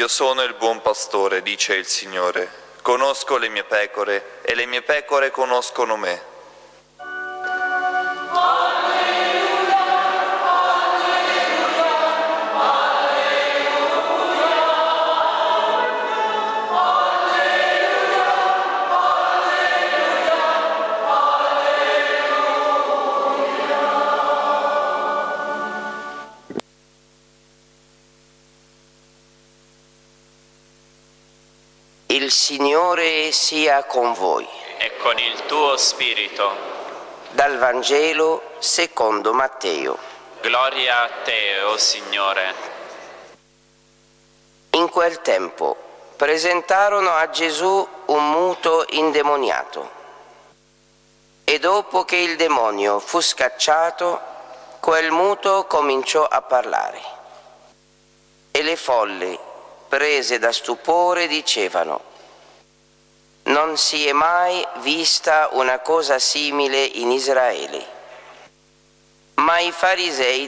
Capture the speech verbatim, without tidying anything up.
Io sono il buon pastore, dice il Signore. Conosco le mie pecore e le mie pecore conoscono me. Il Signore sia con voi. E con il tuo spirito. Dal Vangelo secondo Matteo. Gloria a te, o Signore. In quel tempo presentarono a Gesù un muto indemoniato. E dopo che il demonio fu scacciato, quel muto cominciò a parlare. E le folle, prese da stupore, dicevano: non si è mai vista una cosa simile in Israele. Ma i farisei